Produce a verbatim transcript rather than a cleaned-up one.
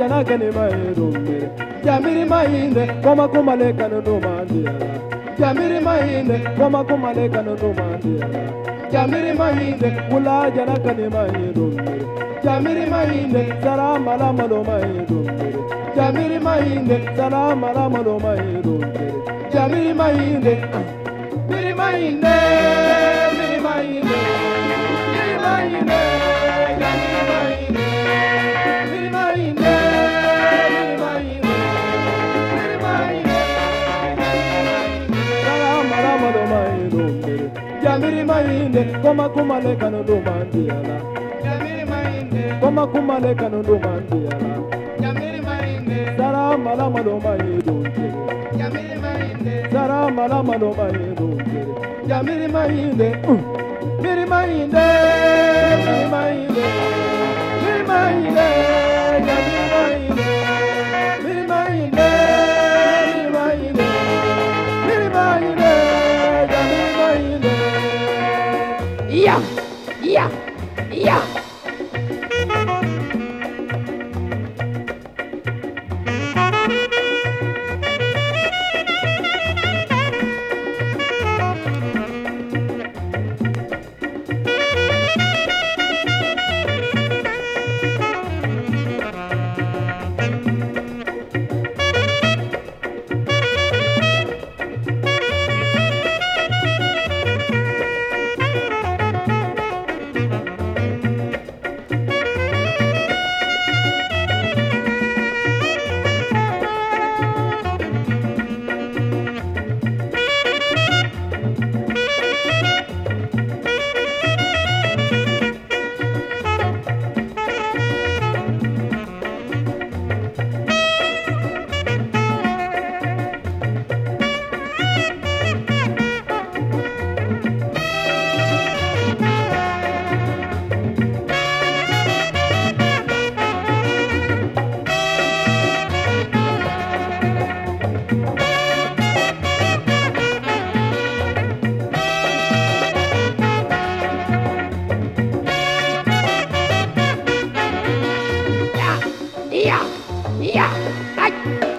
jana kani mai rumbe jamiri mahinde koma kumale kanu no mandiala jamiri mahinde koma kumale kanu no mandiala jamiri mahinde kula jana kani mai rumbe jamiri mahinde salama la malo mai rumbe jamiri mahinde salama la malo mai rumbe jamiri mahinde miri mahinde miri mahinde miri mahinde jamiri mahinde miri mahinde miri mahinde miri mahinde salama la malo mai rumbe jamiri mahinde koma kumale kanu no mandiala jamiri mahinde koma kumale kanu no mandiala jamiri mahinde salama la malo mai rumbe jamiri mahinde salama la malo mai rumbe jamiri mahinde miri mahinde miri mahinde miri mahinde jamiri mahinde miri mahinde miri mahinde miri mahinde jamiri mahinde ya ya ya ya ya